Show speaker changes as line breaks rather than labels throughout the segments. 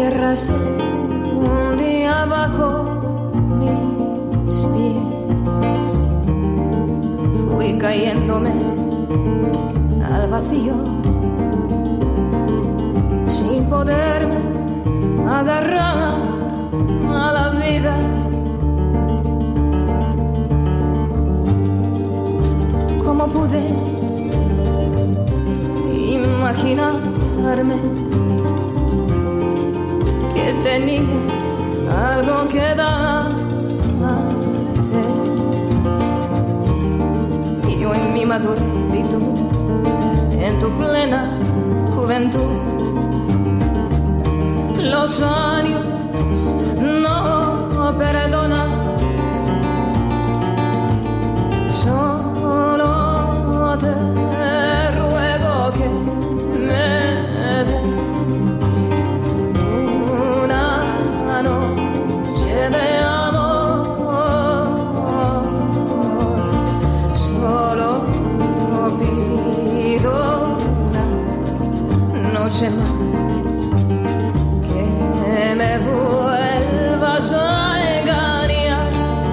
tierra se hundía bajo mis pies. Fui cayéndome al vacío sin poderme agarrar a la vida. ¿Cómo pude imaginarme que tenía algo que darte? Y yo en mi madurez y tú en tu plena juventud. Los años no perdonan. Solo te ruego que me des una noche de amor. Solo pido una noche más. Me vuelvas a engañar.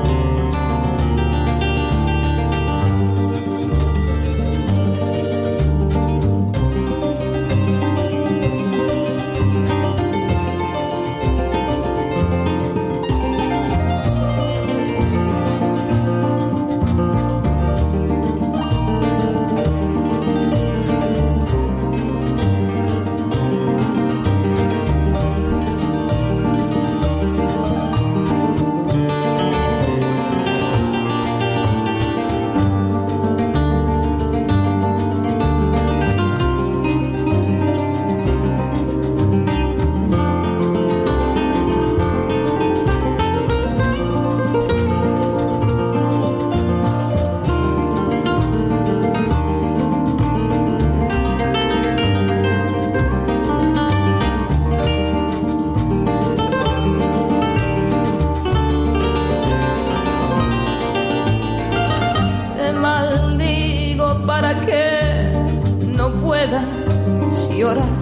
Llorar,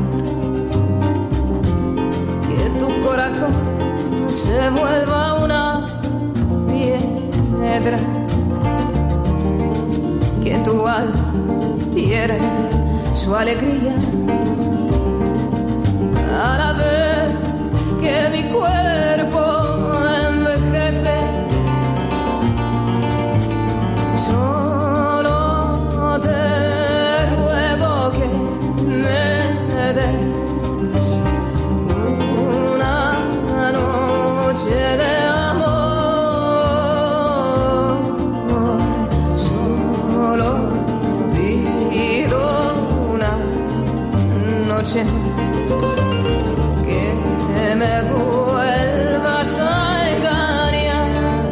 que tu corazón se vuelva una piedra, que tu alma pierda su alegría a la vez que mi cuerpo envejece. Solo te ruego que me des una noche de amor. Solo pido una noche que me vuelvas a engañar.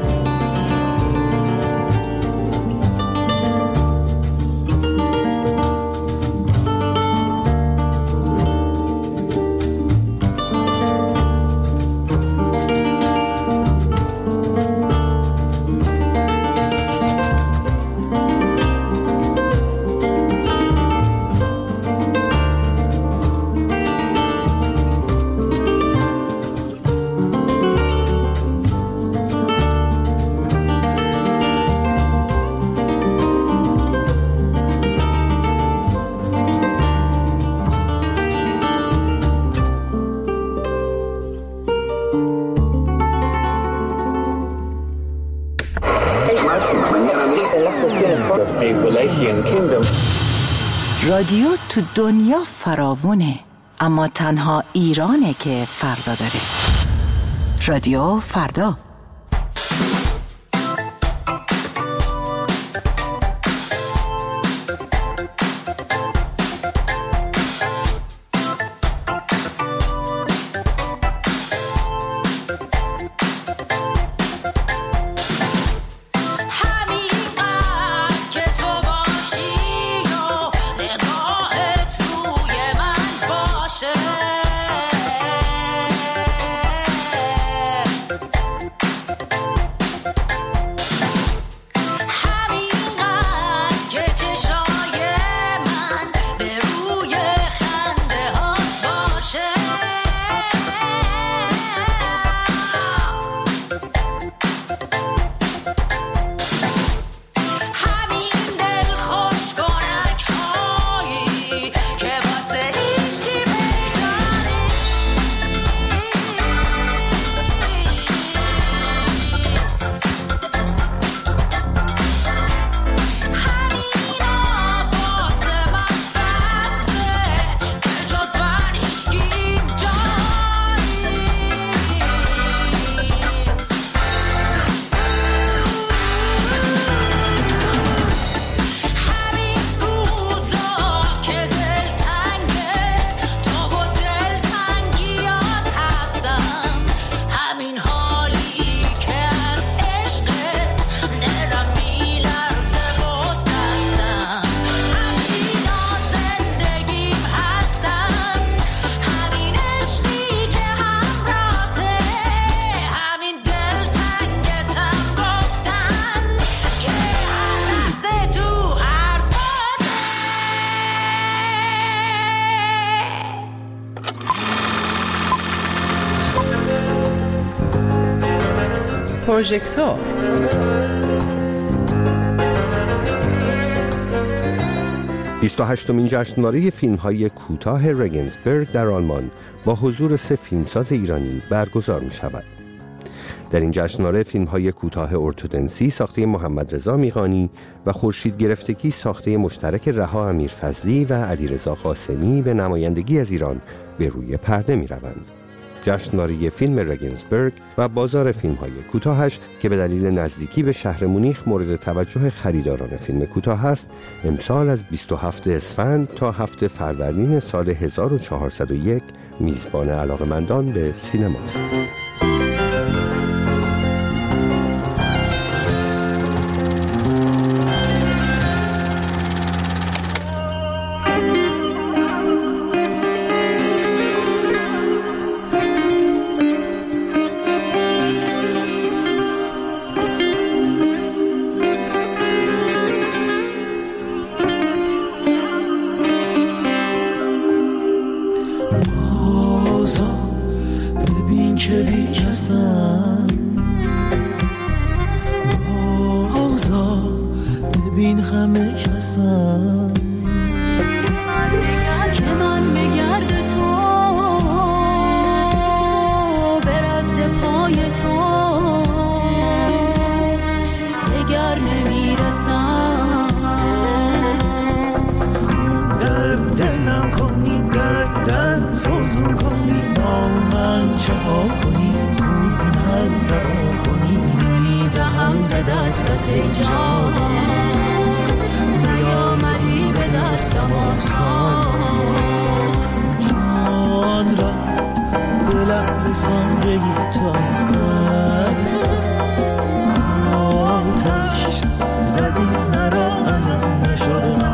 رادیو تو دنیا فراوونه، اما تنها ایرانه که فردا داره. رادیو فردا.
پروژکتور.
بیست و هشتمین جشنواره فیلم‌های کوتاه رگنسبرگ در آلمان با حضور 3 فیلمساز ایرانی برگزار می‌شود. در این جشنواره فیلم‌های کوتاه ارتودنسی ساخته محمد رضا میغانی و خورشید گرفتگی ساخته مشترک رها امیرفضلی و علیرضا قاسمی به نمایندگی از ایران به روی پرده می‌روند. جشنواره فیلم رگنسبرگ و بازار فیلم‌های کوتاهش که به دلیل نزدیکی به شهر مونیخ مورد توجه خریداران فیلم کوتاه است، امسال از 27 اسفند تا 7 فروردین سال 1401 میزبان علاقه‌مندان به سینماست.
ببین که بی کسم، بازا ببین همه کسم،
که من بگرد تو برد پای تو دگر نمیرسم،
خون در دلم کنی دردم فوزون کنی با من چه ها کنی زود من رها کنی میدهم ز دستت ای جان نیامدی به دستم آسان جان را به لب رساندگی تو از دست آتش زدی مرا الان نشده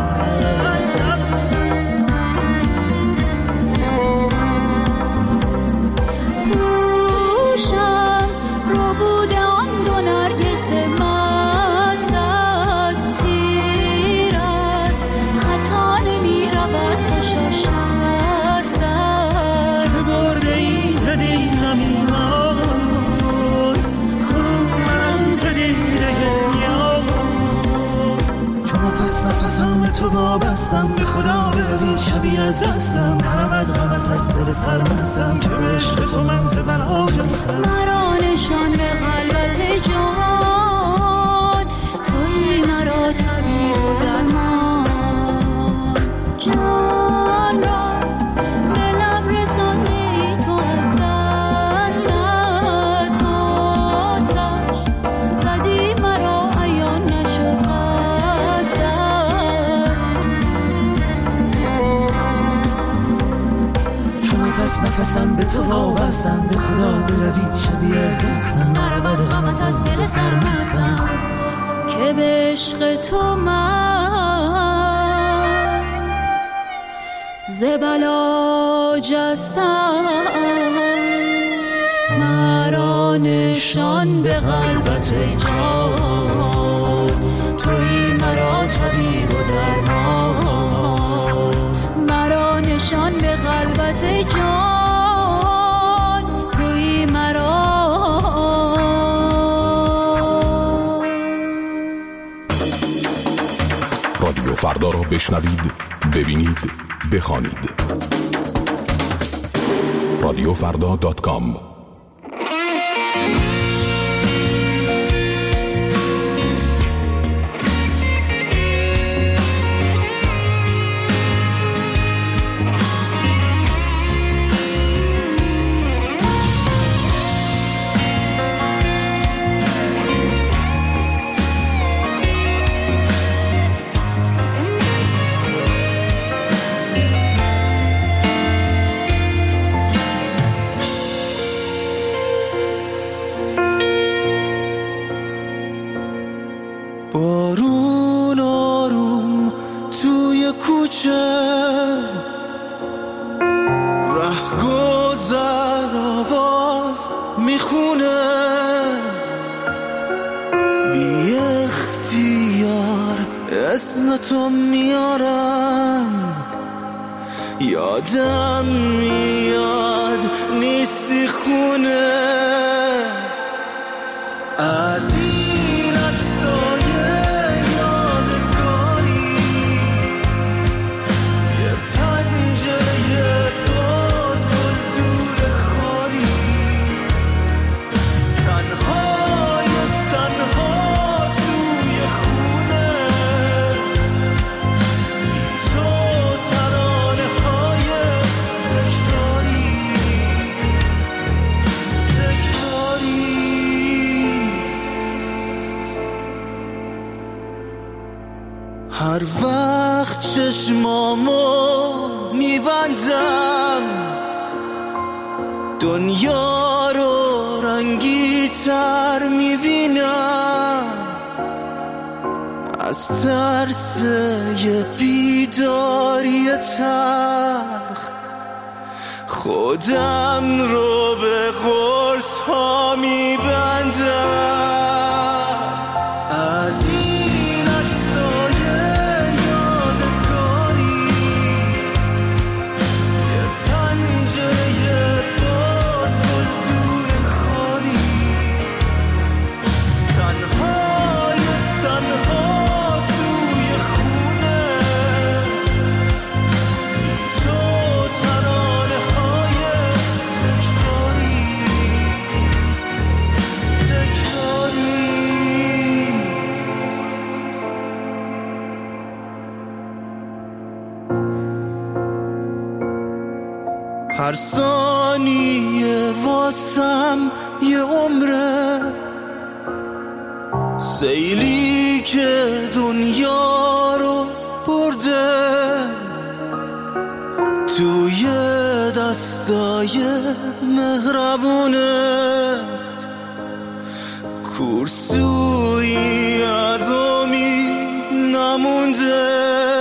نفسم تو وابستم به خدا بروی شبیه از دستم نرود غمت از دل سرمستم که به عشق تو من ز بلا جستم
مرا نشان به قلبت جان تویی مرا طبیب و درمان جان را به لب رساندی تو از دستت آتش زدی مرا عیان نشد
نفسم به تو وابستم به خدا بروی شبیه از دستم نرود غمت از دل سرمستم
که به عشق تو من ز بلا جستم
مرا نشان به قلبت ای جان تویی مرا طبیب و درمان
مرا نشان به قلبت ای جان تویی مرا
رادیو فردا را بشنوید، ببینید، بخوانید. رادیوفردا.com
بارون آروم توی کوچه رهگذر آواز میخونه بی اختیار اسم تو میارم یادم میاد نیستی خونه از این عکسای یادگاری یه پنجره باز کن دور خالی تنهای تنها توی خونه بی تو ترانه های تکراری هر وقت چشمامو میبندم دنیا رو رنگی تر میبینم از ترس یه بیداری تلخ خودم رو به قرص ها میبندم از این عکسای یادگاری یه پنجره باز کن دور خالی تنهای تنها توی خونه بی تو ترانه های تکراری هر ثانیه واسم یه عمره سیلی که دنیا رو برده توی دستای مهربونت کورسویی از امید نمونده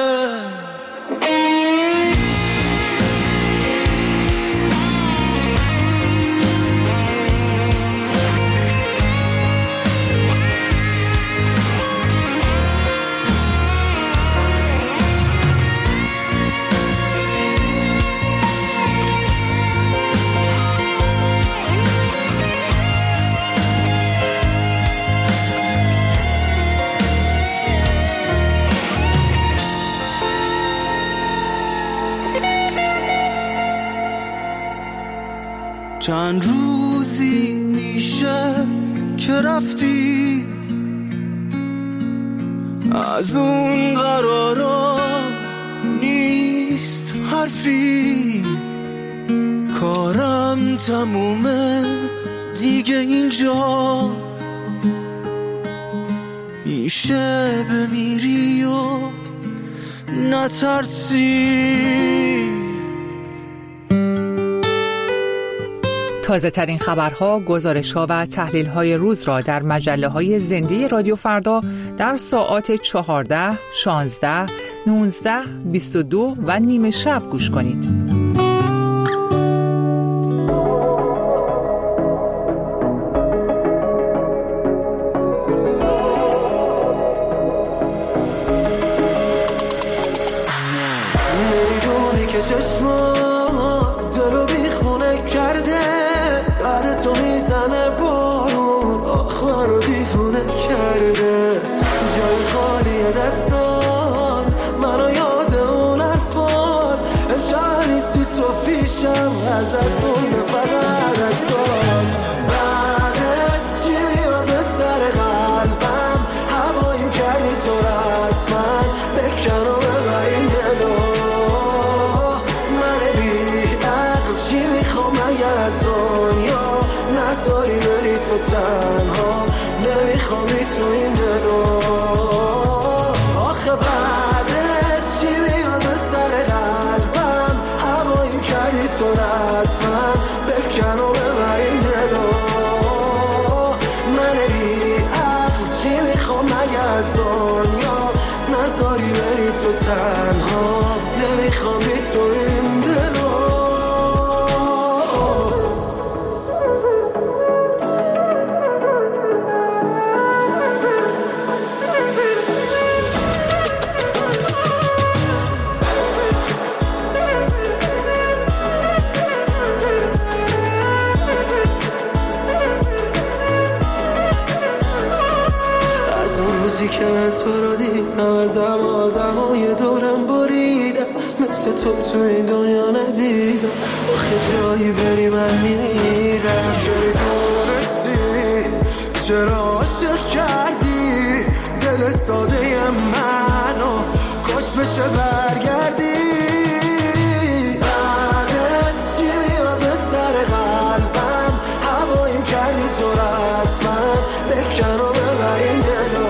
چند روزی میشه که رفتی از اون قرارا نیست حرفی کارم تمومه دیگه اینجا میشه بمیری و نترسی
تازه ترین خبرها، گزارش‌ها و تحلیل‌های روز را در مجله‌های زنده رادیو فردا در ساعات 14، 16، 19، 22 و نیمه شب گوش کنید.
نمیدونی که چشمات دلو بیخونه کرده بعد تو میزنه بارون آخر رو دیوونه کرده جای خالی دستات منو یاد اون حرفات امشب نیستی تو پیشم ازت مونده فقط عکسات بعدت چی میاد به سر قلبم هوایی کردی تو رسما بکن و ببر این دلو من بی عقل چی میخوام اگه از دنیا نذاری بری تو تنها نمیخوام تو این دلو آخه بعدت چی میاد به سر قلبم هوایی کردی تو رسما بکن و ببر این دلو من بی عقل چی میخوام اگه از دنیا نذاری بری تو تنها نمیخوام تو این دلو
تو رو دیدم ازم آدمای دورم بریدم مثل تو این دنیا ندیدم آخه جایی بری من میرم چجوری دونستی چرا عاشق کردی دل ساده منو کاش بشه برگردی بعدت چی میاد به سر قلبم هواییم کردی تو رسمن بکن و ببر این دلو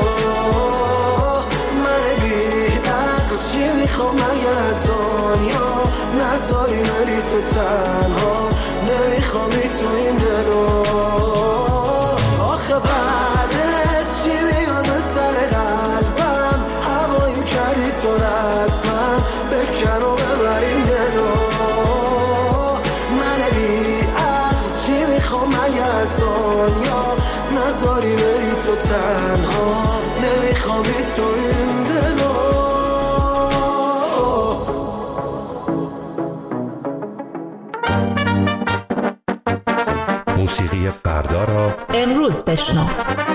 من بی عقل چی میخوام مگه از دنیا نذاری بری تو تنها نمیخوامی تو این دلو آخه بعدت چی میاد به سر قلبم هواییم کردی تو رسمن بکن و ببر این دلو من بی عقل چی میخوام مگه از دنیا نذاری بری تو تنها نمیخوامی تو این دلو
موسیقی فردا را
امروز بشنو.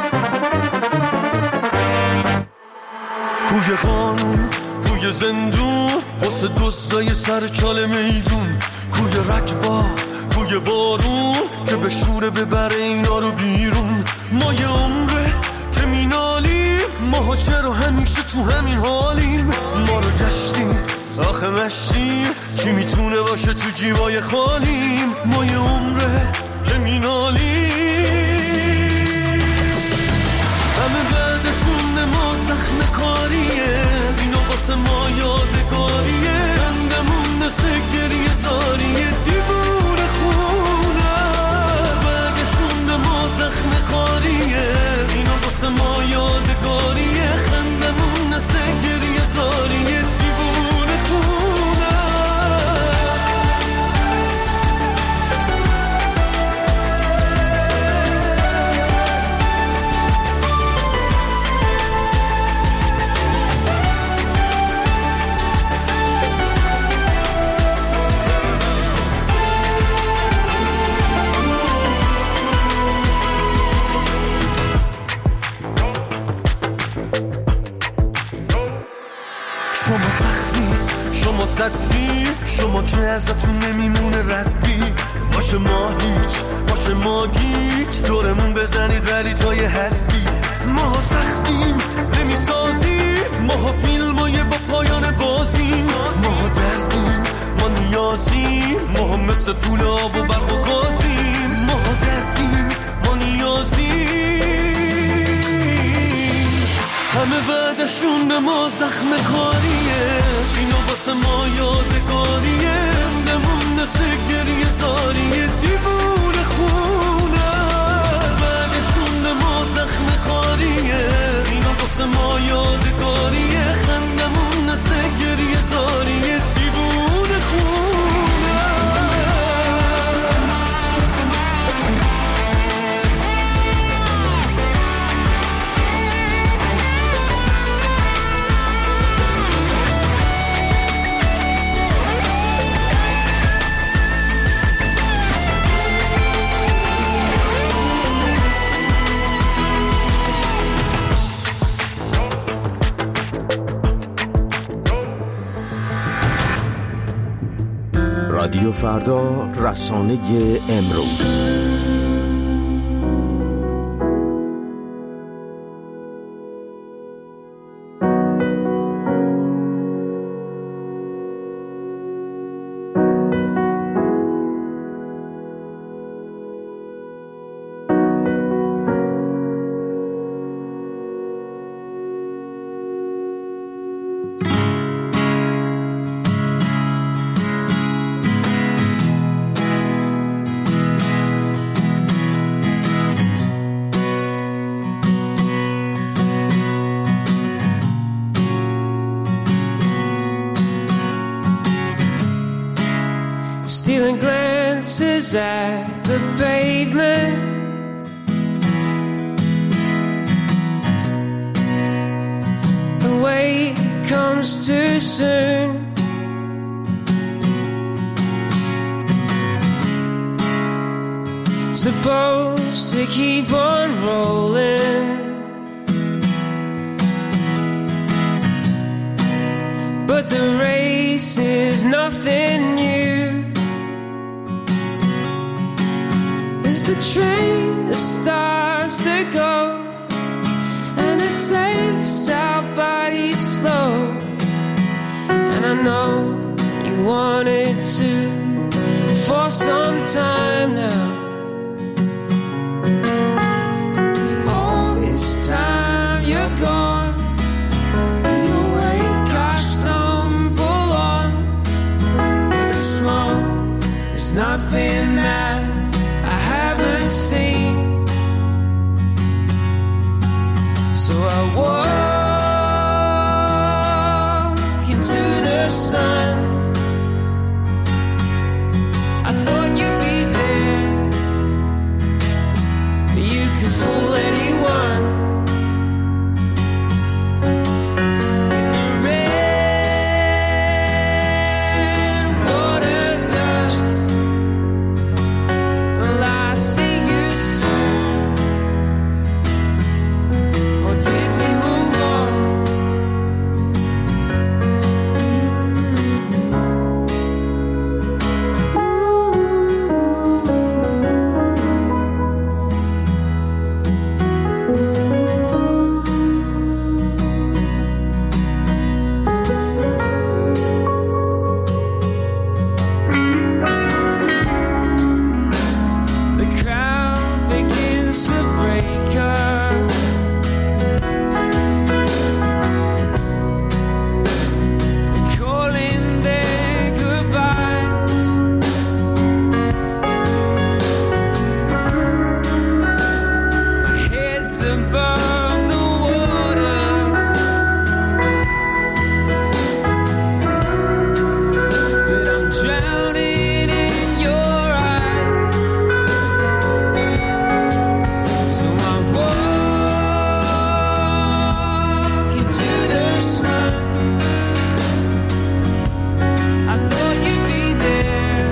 کوی قانون کوی زندون واسه دوستای سر چال میدون کوی رکبا کوی بارون که به شوره ببره اینا رو بیرون ما یه عمره که مینالیم ماها چرا همیشه تو همین حالیم ما رو گشتیم آخه مشتیم کی میتونه باشه تو جیبای خالیم ما یه عمره که مینالیم همه بعدشون ما زخم کاریه اینو واسه ما یادگاریه خندمون مثل گریه زاریه دیوونه خونه بعدشون ما زخم کاریه اینو واسه ما یادگاریه خندمون مثل گریه زاریه دیوونه خونه شما سختی شما صدی شما که ازتون نمیمونه ردی باشه ما هیچ باشه ما گیج دورمون بزنید ولی تا یه حدی ما سختیم نمیسازیم ما فیلمای با پایان بازیم ما دردیم ما نیازیم ما مثل طول آب و برق و گازیم ما دردیم ما نیازیم همه بعدشون به ما زخم کاریه اینو واسه ما یادگاریه خندمون مثل گریه زاریه دیوونه خونه بعدشون به ما زخم کاریه اینو واسه ما یادگاریه خندمون مثل گریه زاریه دیوونه خونه
رادیو فردا، رسانه امروز.
Stealing glances at the pavement, the weight comes too soon. Supposed to keep on rolling, but the race is nothing new. As the train that starts to go, and it takes our bodies slow, and I know you wanted to for some time now. All this time you're gone, and your wake I stumble on, but the smoke is nothing that I haven't seen. So I walk into the sun. I thought you'd be there, but you could fool anyone. In the red water dust, will I see you soon? Or did we move on? The crowd begins to break up. Calling their goodbyes. My head's above the water, but I'm drowning in your eyes. So I walk into the sun. I thought you'd be there,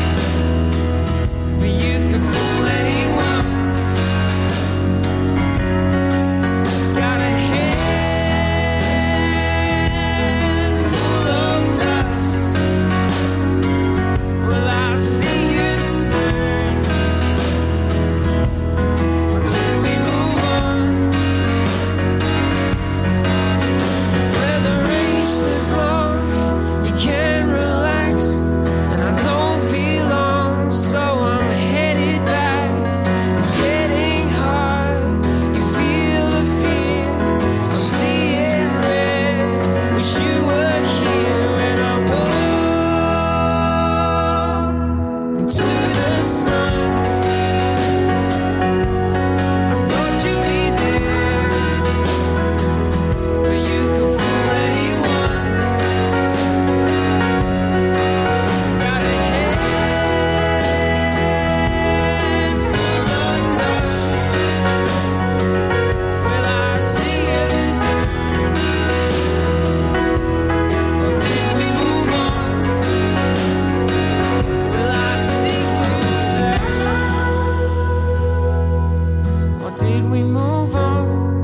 but you could fool anyone. Got a head full of dust. Will I see you soon? Or did we move on? Where the race is long, you can't relax, and I don't belong, so I'm headed back. It's getting hard, you feel the fear, I'm seeing red. Wish you were here when I walk into the sun. I thought you'd be there, but you could fool anyone. Got a head full of dust. Will I see you soon? Or did we move on? Will I see you soon? Or did we move on?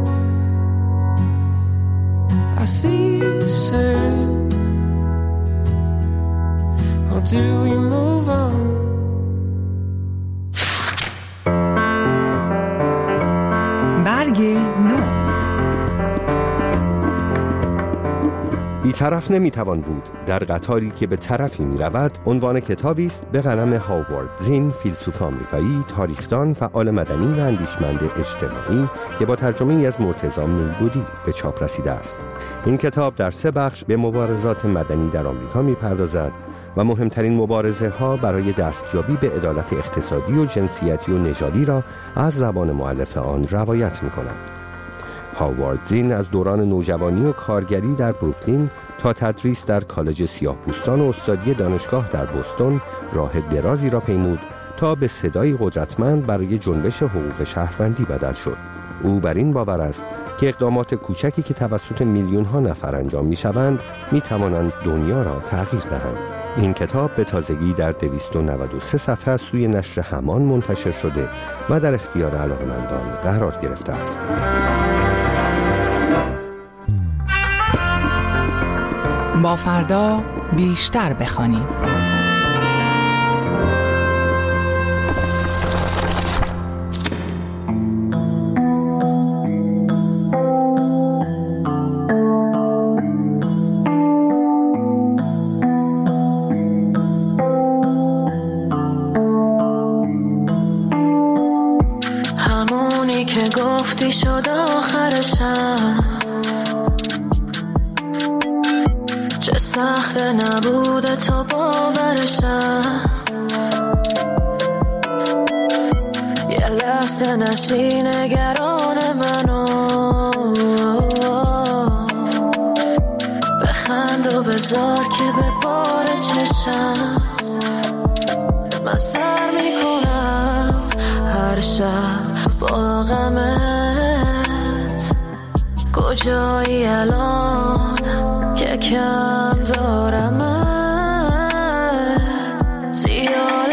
I see you soon. Or do we move on?
برگ نو.
بی‌طرف نمیتوان بود در قطاری که به طرفی میرود عنوان کتابی است به قلم هاوارد زین، فیلسوف آمریکایی، تاریخدان، فعال مدنی و اندیشمند اجتماعی که با ترجمه‌ای از مرتضی میبودی به چاپ رسیده است. این کتاب در 3 بخش به مبارزات مدنی در آمریکا میپردازد و مهمترین مبارزه ها برای دستیابی به عدالت اقتصادی و جنسیتی و نژادی را از زبان مؤلف آن روایت می‌کند. هاوارد زین از دوران نوجوانی و کارگری در بروکلین تا تدریس در کالج سیاه‌پوستان و استادی دانشگاه در بوستون راه درازی را پیمود تا به صدای قدرتمند برای جنبش حقوق شهروندی بدل شد. او بر این باور است که اقدامات کوچکی که توسط میلیون‌ها نفر انجام می‌شوند می‌توانند دنیا را تغییر دهند. این کتاب به تازگی در 293 صفحه از سوی نشر همان منتشر شده و در اختیار علاقه‌مندان قرار گرفته است.
با فردا بیشتر بخوانیم.
همونی که گفتی شد آخرشم، چه سخت نبوده تو باورشم. یه لحظه نشی نگران منو، بخند و بذار که به بار چشم. من سر میکنم هر شب با غمت، کجایی الان که کم دارمت. زیاد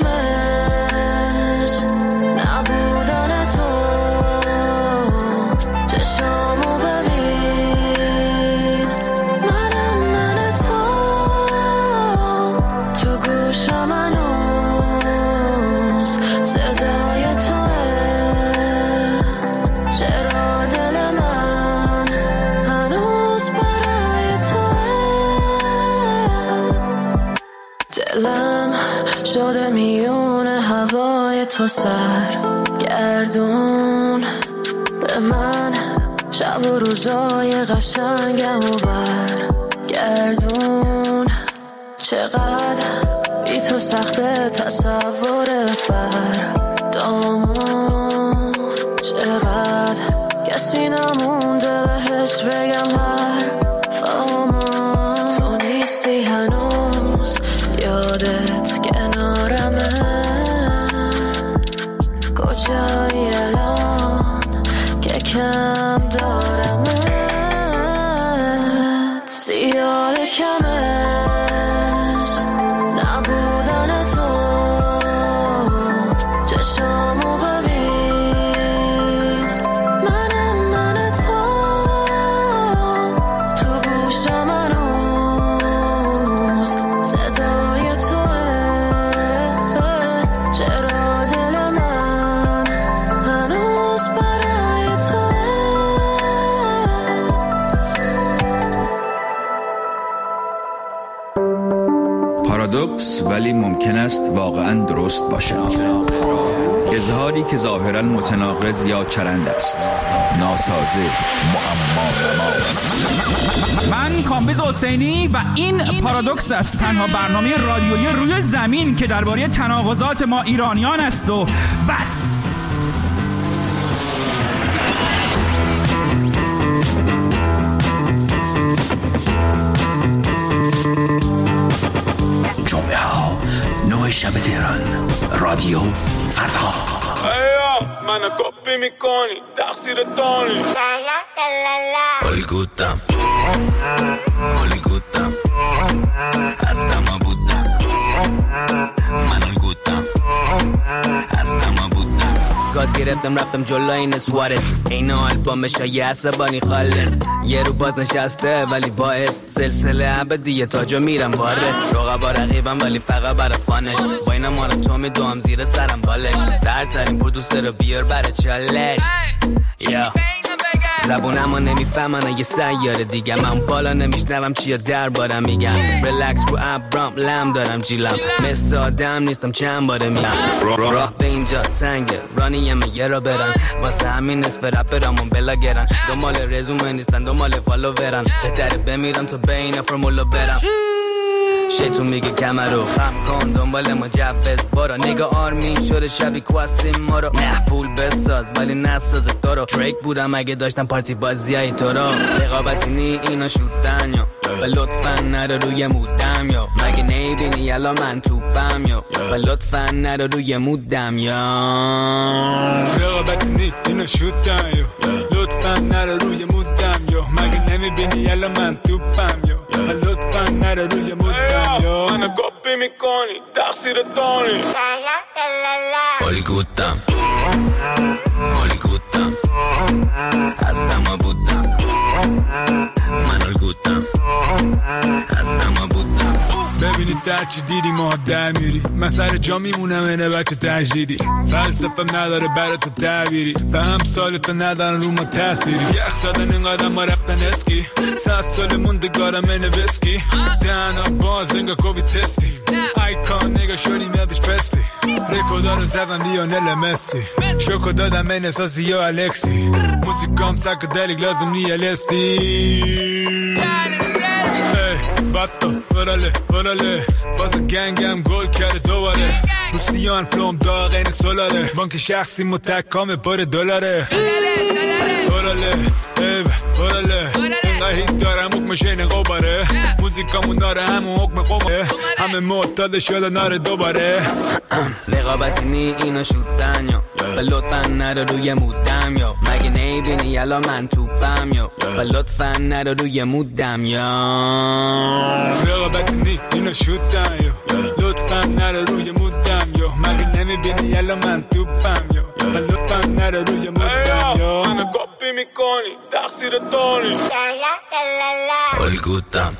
کمش نبودن تو، چشامو ببین، من تو، تو گوشم هنوز صدای توه. چرا دل من هنوز برای توه. دلم شده میون هوای تو سرگردون، به من شب و روزای قشنگم و برگردون. چقدر بی تو سخته تصور فردامون، چقدر کسی نمونده بهش بگم حرفامون. تو نیستی هنوز یادت کنارمه، کجایی الان که کم دارمت. زیاد کمش نبودن تو، چشامو ببین، من تو، تو گوشم هنوز صدای توه. چرا دل من هنوز برای توه.
پارادوکس ولی ممکن است واقعاً درست باشد. اظهاری که ظاهراً متناقض یا چرند است، ناسازه، معما.
من کامبیز حسینی و این پارادوکس است، تنها برنامه رادیویی روی زمین که درباره تناقضات ما ایرانیان است و بس.
جمعه ها 9 شب تهران، رادیو فردا.
منو کپی میکنی تقصیر تونی.
الگوتم هستم بودم، من الگوتم هستم بودم.
گاز گرفتم رفتم جلوی این سوارز، این آلبومش یه عصبانی خالص. یه رو باز نشسته ولی باعث سلسله ابدیه تاجو میرم وارس. رقبا رقیبم ولی فقط برا فانش، با اینا ما رو تو میدوام زیر سرم بالش. سرترین پرودوسر رو بیار برا چالش. یا زبونمو نمیفهمن یه سیاره دیگه، من بالا نمیشنوم چیا دربارم میگم. ریلکس رو ابرام لم دارم جیلم، مثل آدم نیستم چند باره میگم. راه به اینجا تنگه، رانیم یه را برن، واسه همین نصف رپرامون بلاگرن. دنبال رزومه نیستن دنبال فالوورن، بهتره بمیرم تا بین فرمولو برم. شیطون میگه کمر رو خم کن دنبال مجفز برو. نگاه آرمین شده شبی کواسیم ما رو، نه پول بساز ولی نساز تو رو. دریک بودم اگه داشتم پارتی بازی های تو رو. رقابتی نی اینا شوتن یا و لطفا نرو روی مودم یا مگه نیبینی الان من توپم یا و لطفا نرو روی مودم یا.
رقابتی نی اینا شوتن یا لطفا نرو روی مودم یا مگه نمیبینی الان من توپم یا و لطفا نرو روی مودم. منو کپی میکنی تقصیر تونی.
الگوتم هستم بودم، من الگوتم
درچی دیدی ما در میری من سر جا میمونم اینه بچه تجدیدی فلسفه نداره برای تو تعبیری به هم سالتو ندارن رو ما تأثیری یخ زدن اینقدر ما رفتن اسکی 100 سال موندگارم اینه وسکی دهنا باز انگا کووی تستی آیکان نگا شدیم یادش پسلی رکودا رو زدن لیونل مسی شوکو دادم این اساسی یا الکسی موسیقام سایکدلیک لازم نی LSD باتو ورله باز گنگم گل کرده دوباره روسیان فلوم داغ این سولاره بانک شخصی متکام پر دلاره ورله اینقدر هیت دارم حکمش این قباره موزیکامون داره همون حکم قمه همه معتاد شده ناره دوباره
رقابتی نی اینو شوتن یا و لطفا نره روی مودم یا مگه نیبینی یلا من توپم یا و لطفا نره روی مودم یا
رقابتی نی اینو شوتن یا لطفا نره روی مودم یا مگه نمیبینی یلا من توپم یا و لطفا نره روی مودم یا همه کپی میکنی تقصیر داری
الگوتم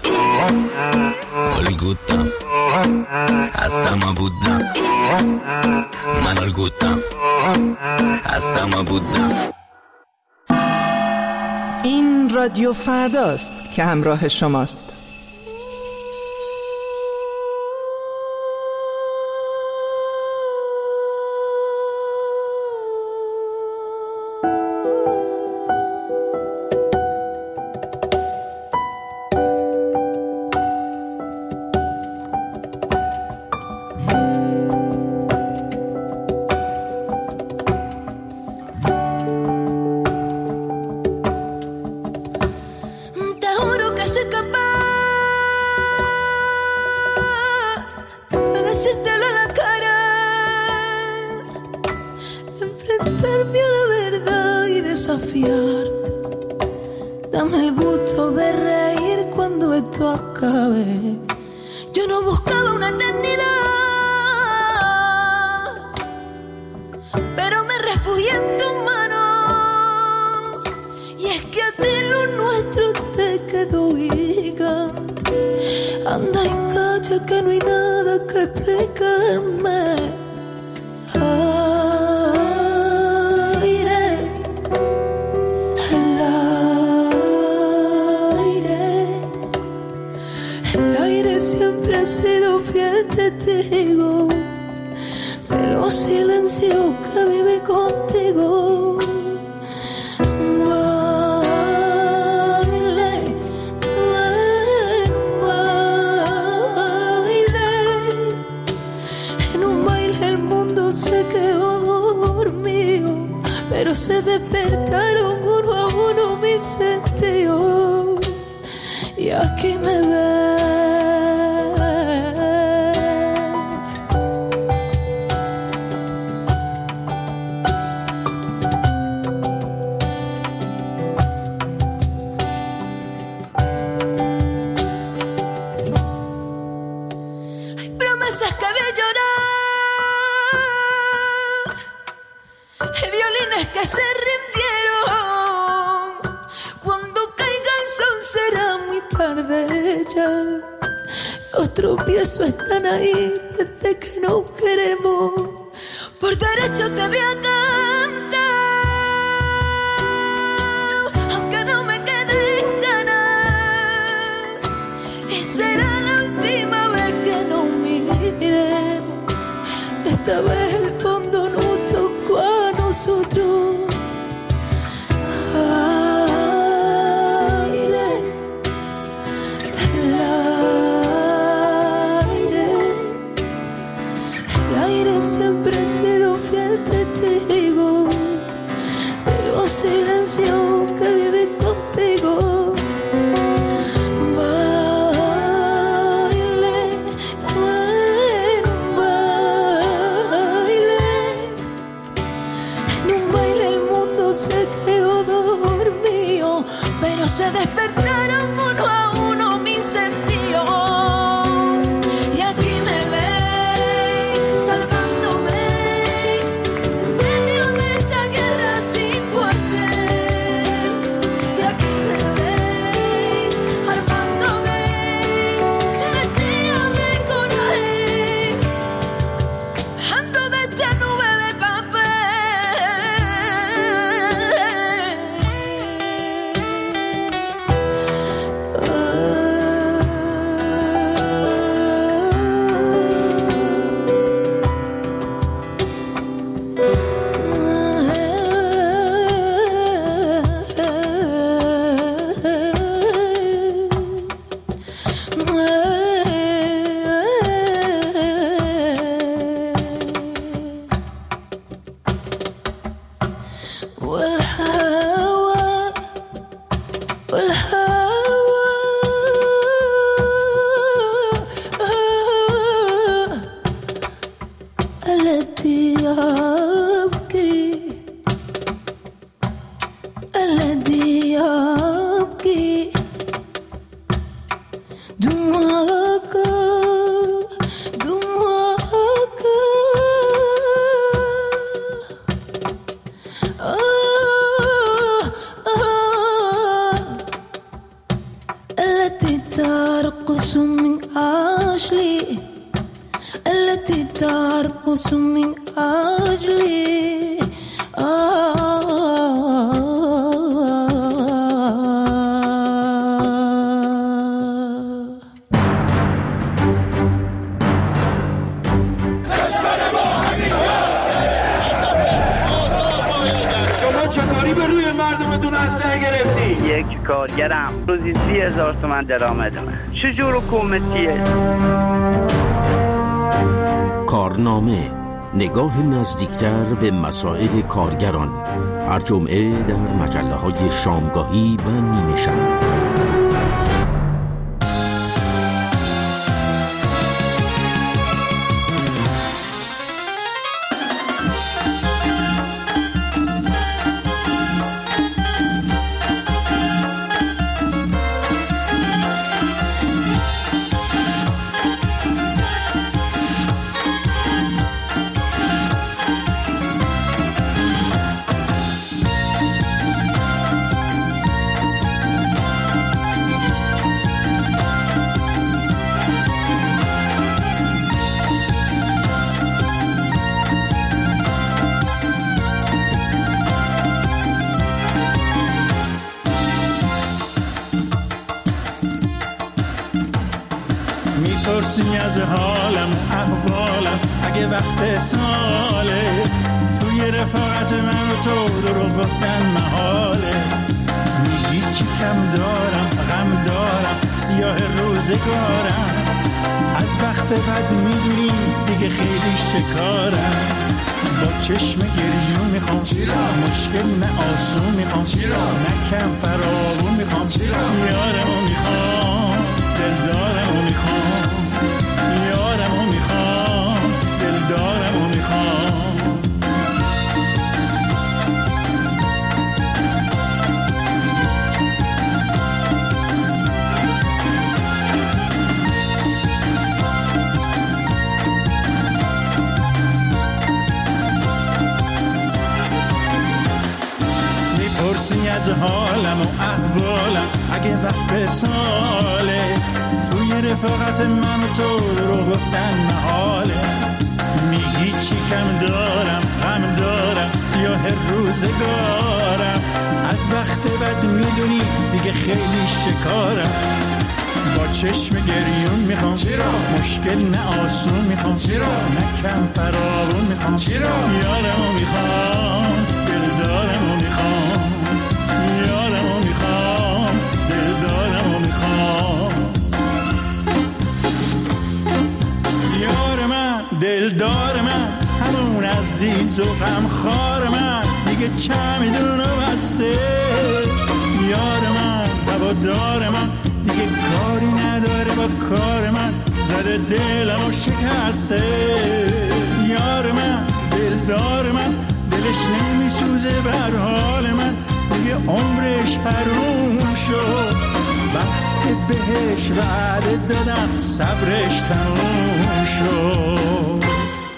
هستم و بودم من الگوتم هستم و بودم.
این رادیو فرداست که همراه شماست.
Dame el gusto de reír cuando esto acabe. Yo no buscaba una eternidad, pero me refugié en tus manos. Y es que a ti lo nuestro te quedó gigante. Anda y calla que no hay nada que explicarme. Siempre he sido fiel testigo de los silencios que vive contigo. Baile, baile. En un baile el mundo se quedó dormido, pero se despertaron uno a uno mis sentidos. Y aquí me ves. Los tropiezos están ahí desde que nos queremos. Por derecho te voy a cantar, aunque no me queden ganas. Y será la última vez que nos miremos. Esta vez el fondo nos tocó a nosotros. Siempre he sido fiel testigo de los silencios que vive contigo. Baile, baile. En un baile el mundo se quedó dormido, pero se despertaron uno a uno mis sentidos. Y aquí me ves. والهوى والهوى الذي يبكي الذي يبكي دموعك دموعك التي ترقص من أجلي التي ترقص من أجلي
چطوری به روی مردمتون اسلحه گرفتی؟
یک کارگرم روزی 30,000 تومان درآمدمه. چجور حکومتیه؟
کارنامه، نگاه نزدیکتر به مسائل کارگران، هر جمعه در مجله‌های شامگاهی و نیمه شب.
میپرسی از حالم احوالم اگه وقت ساله توی رفاقت من و تو درو گفتن محاله میگی چی کم دارم غم دارم سیاه روزگارم از وقت بد میدونی دیگه خیلی شکارم با چشم گریون میخوام مشکل نه آسون میخوام نه کم فراوون میخوام یارمو میخوام دلدارمو میخوام یارمو میخوام دلدارمو میخوام میپرسی از حالم و احوالم اگه وقت ساله توی رفاقت من و تو رو گفتن محاله میگی چی کم دارم غم دارم سیاه روزگارم از وقت بد میدونی دیگه خیلی شکارم با چشم گریون میخوام مشکل نه آسون میخوام نه کم فراوون میخوام یارمو میخوام دلدارمو میخوام یارمو میخوام دلدارمو میخوام یار من دلدار من همون عزیز و غمخوار من دیگه چمیدونو بسته یار من هوادار من دیگه کاری نداره با کار من زده دلمو شکسته یار من دلدار من دلش نمیسوزه بر حال من دیگه عمرش حروم شد بس که بهش وعده دادم صبرش تموم شد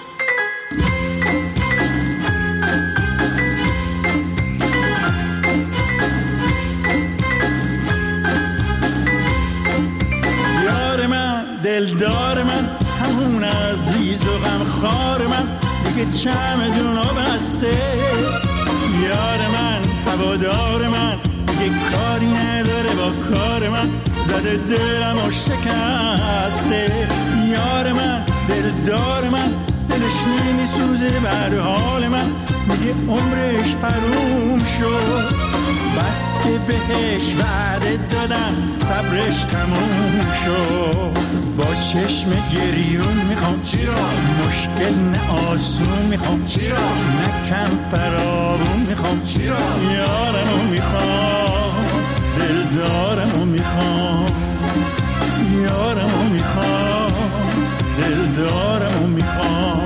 یار من دلدار من همون عزیز و غمخوار من دیگه چمدونو بسته یار من هوادار من دیگه کاری نداره با کار من زده دلمو شکسته یار من دلدار من دلش نمیسوزه بر حال من میگه عمرش حروم شد بس که بهش وعده دادم صبرش تموم شد با چشم گریون میخوام مشکل نه آسون میخوام نه کم فراوون میخوام یارمو میخوام، دلدارمو میخوام، یارمو میخوام، دلدارمو میخوام.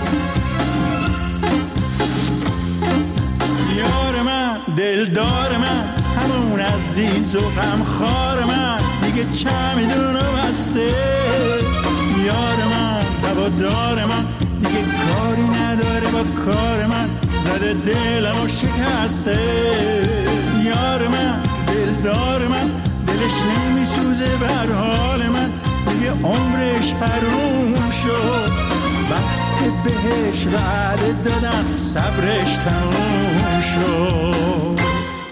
یار من، دلدار من، همون عزیز و غمخوار من، دیگه چمدونو بسته. یار من، هوادار من، دیگه کاری نداره با کار من، زده دلمو شکسته. یار من، دلدار من، دلش نمیسوزه بر حال من، دیگه عمرش حروم شد، بس که بهش وعده دادم صبرش تموم شد.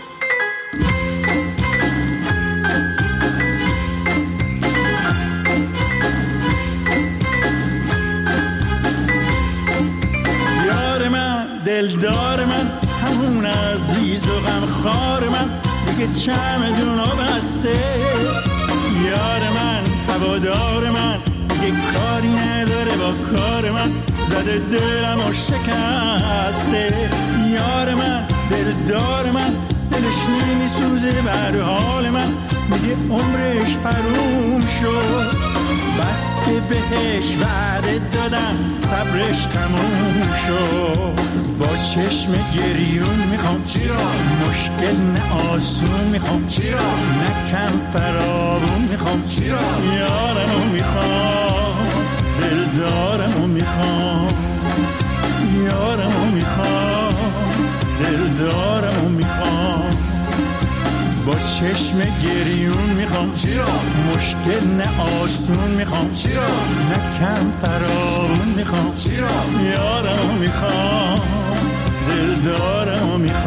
دلدار من، همون عزیز و غمخوار من، دیگه چمدونو بسته. یار من، هوادار من، دیگه کاری نداره با کار من، زده دلمو شکسته. یار من، دلدار من، دلش نمیسوزه بر حال من، دیگه عمرش حروم شد، بس که بهش وعده دادم صبرش تموم شد. با چشم گریون میخوام چرا، مشکل نه آسون میخوام چرا، نه کم فراوون میخوام چرا. یارمو میخوام، دلدارمو میخوام، یارمو میخوام، دلدارمو میخوام. با چشم گریون میخوام چرا، مشکل نه آسون میخوام چرا، نه کم فراوون میخوام چرا. یارمو میخوام، دلدارمو میخوام.